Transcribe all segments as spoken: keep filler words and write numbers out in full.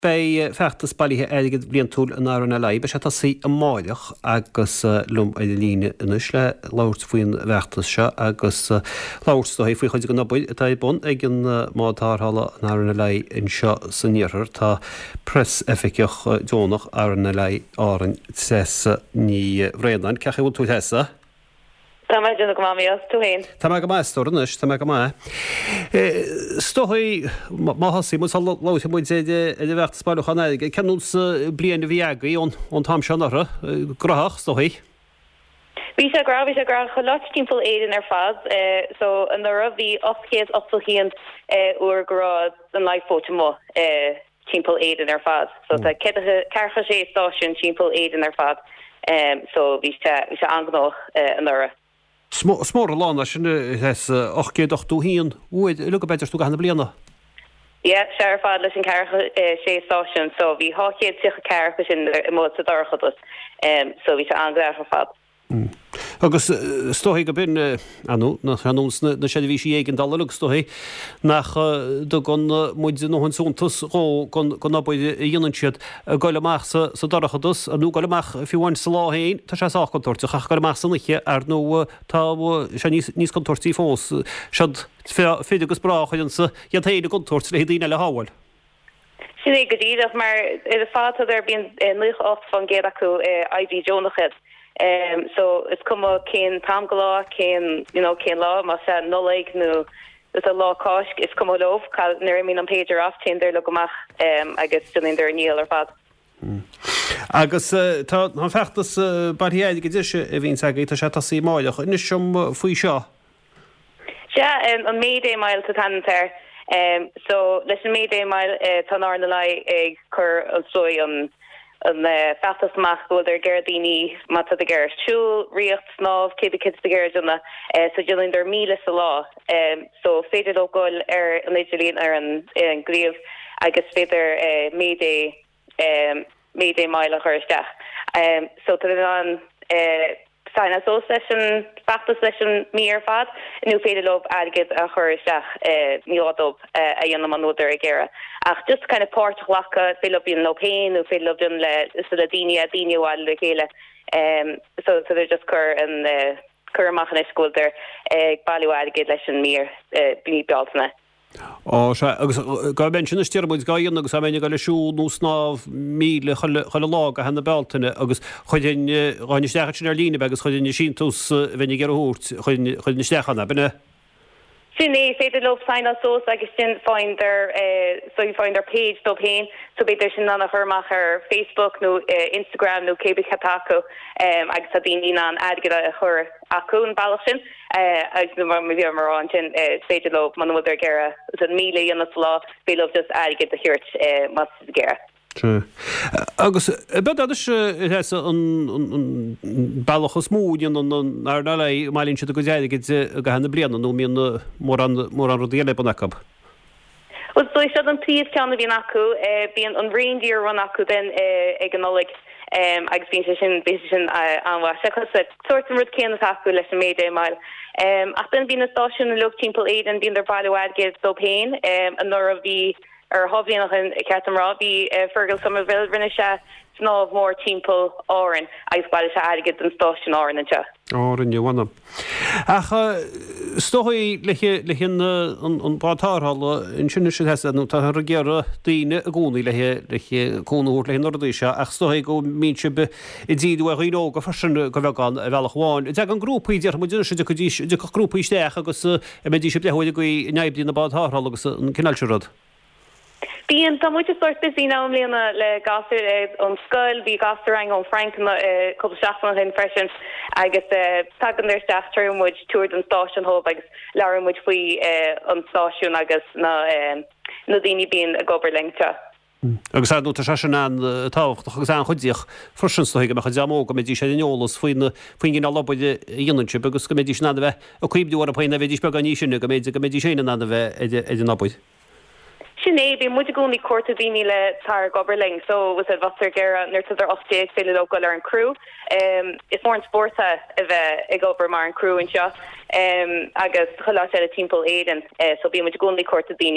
Bei fechttas bailíthe aige blion túil an ána lei, be sé tá sí an máideach agus lum a líine inis le láirt faoin bhechttas se agus láirtá faoi chuid go nabuid atá bon ag an mátárthala an ána lei in seo sanníar tá press efficioch dónach ána lei áran sésa ní réan cecha bhil tú heasa. Tá mai dúna go máí os tú hain. Tá me go mai storanis, tá me go mai. Stochaí má hasí mu láte muid é de bhecht spáilchan aige, cenús bliana bhíagaí ón tam seanara, grothach stochaí? Bhí sé gra bhí sé gra chu láit timppla éidir ar fad, so an ra bhí oscéad ostalchéan uair gorád an leithfóta mó timppla éidir ar fad. So tá cecha sé stáisiún timppla éidir ar fad, so bhí sé angnách an ra. Smór lána sin hes ochcéad ochtú híon uid lu beidir tú hena bliana? Ie, sé ar fad leis an cecha sé stáisiún, so bhí háchéad tucha cecha sin i mód sa darchadas, so bhí sé anglais ar fad. Agus stochaí go bin anú nach anúns na sé bhí sí éigen dalach stochaí nach do gon muid nóhann súntas ró gon nabuid dhéanaan siad gáil amach sa darchadas a nú gáil amach fiúhain sa láhéin tá sé ách contortí ach gáil amach san liche ar nó tá sé níos contortíí fós siad féidir agus brá chuidan sa iad contort le dtíine le háil. Sin é go díadach mar i fád ar bíon nuch oft fan géad acu I D Jonachid. Um, so it's come a cén tam go lá cén you know cén lá má sé nolig nó is a lá cáis is come lof cal nuir mín an peidir aftain der le goach um, agus dunin der níl ar fad. Agus tá an fechttas barhéide go diise a bhín agaí tá sé tá sí máideach inis sem faoi seo? Se an médé mail tá tanir so leis an médé mail tá ná na lei ag chur an sói an an fetas maach go er gerdíní mat a ger siúl riocht snáf ke kids de ger duna so jilin der míle sa lá so féidir ógóil ar an Lélín ar an an gríomh agus féidir médé médé meile chuirteach so tá an Sain so session factor session mi ar fad nu féidir lob agad a chuirteach níob a dhéanam man nóidir a gera ach just kind of port lacha fé op in lopéin nu fé op dun le is a dine a dineáil le chéile so so they're just cur an curach an school der ag bailú agad leis an mír bí bealtna. Ó se agus ga ben sinna steirmuid gaion agus améine go le siú nó snáb míle choile lá a hena beltainine agus chuin gáinine stecha sin ar lína agus chuin sin tús bhenig ar hút chuin stechanna benne. Sinné féidir lob sign sos agus sin find their so you find their page do hain so beidir sin an a chumach ar Facebook no Instagram no K B Kataku agus a dín an agad a chur acún ballsin agus no mar mi mar an sin féidir lob man der gera an míle an lá fé lob just agad a hirt mas gera. Agus be is an bailachas múin an ar lei mailín si go déide go hena blian nó míon mór an rodéile banachab. Well so se an tíos ceanna bhíon acu bíon an reindeer run acu den ag an nolig agus bíon sé sin bé sin anha se sort an rud céan acu leis an méide mail. Ach den bíon natáisiún an lu timppla éid an bíon der bailhad géad so péin an nor a bhí ar hobíach in cetamrá bhí fergal sam bhil rinne se snáb mór timppla áan agus bailile se agad an stáisiún áan an se. Áan bhana. Acha stochaí le chin an bátárhall in sinne sin heanú tá ar ggéara daine a gúnaí le cúnaút le nordí se ach stochaí go míse be i ddíú a rió go farsin go bheán a bhealach bháin. Ide an grúpaí dear mu duna si go dtí go grúpaí steach agus a médí si lehoide go neibdí na bátárhall agus an cinálserad. Bíon tá muid sort busy ná líana le gasir an scoil bhí gasar an an Frank cúpla seachna hin freisin agus tagan ir staachtar muid túir an stáisiún hóp agus lear muid faoi an stáisiún agus na na daoine bíon a gobar lengte. Agus nó tá se an tácht agus an chuidíoch frisinstoige me chu deamó go médí sé neolalas faoine faoin gin albaide dionanse agus go médí sinna bheith a chuibdú a paoine bhéidir be ní sinna go méidir go médí séna na bheith idir nabuid. Sinné bí mu gúní cuata daoine le tar goberling, so was it wasar gera nurtar osté féile local ar an crew. Um, is mór an sporta a bheith ag gobar mar an crew an seo um, agus cholá sé a timppla éan uh, so bí mu gúní cuata daoine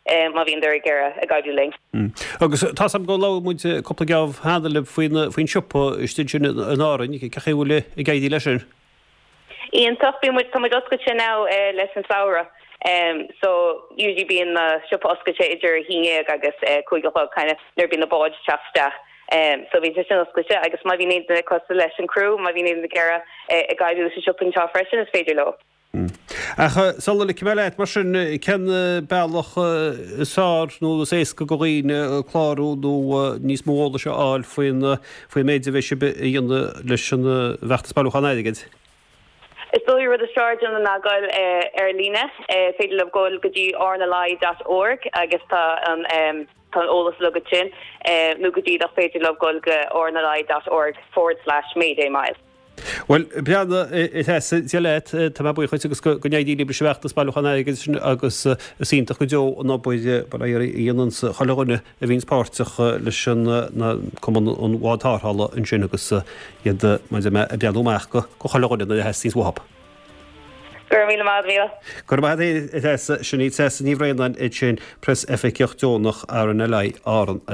má bhíon ar gcéire a gaiúling. Agus tá sam go lá muid coppla geamh hála faoin faoin siúpa istí sin an árainn cechéhfuil i gaiidí leis sin. Íon tuch bí muid tá oscail sin ná leis an saora. Um, so usually being the shop oscache idir hiag agus chuigeá kind of ner bin na bod chafsta. Um, so vi oscache agus ma vi need the constellation crew, ma vi need the gara a guy who's shopping cha freshen is féidir lo. Ach sal le ceméleit mar sin cen bailach sár nó sééis go goín chláú nó níos móla se áil faoin faoin méidir bheisi dhéana leis an bhechttaspaúchan aigeid. Is still with the charge on the Nagal Erlina, Fadel of Gold Gaji Ornalai dot org, I guess on um on Olas Lugachin, Nugaji dot Fadel of Gold Ornalai dot org forward slash Mayday Mile. Well, Brianna, it has Zialet, Tamabu, Hosicus, Gunadi, Bishwach, Spaluhana, Agus, Sinta Kujo, no boy, but I Yanons, Holorona, Evans Parts, Lishan, common on Water Hall, and Chinagus, yet the Dialumarco, Holorona, that has his wop. Gurmila Madvila. Gurbadi, it has Shanit says, Nivrain, and Etchin, Press F A Kirchtonach, Aaron Alai, Aaron.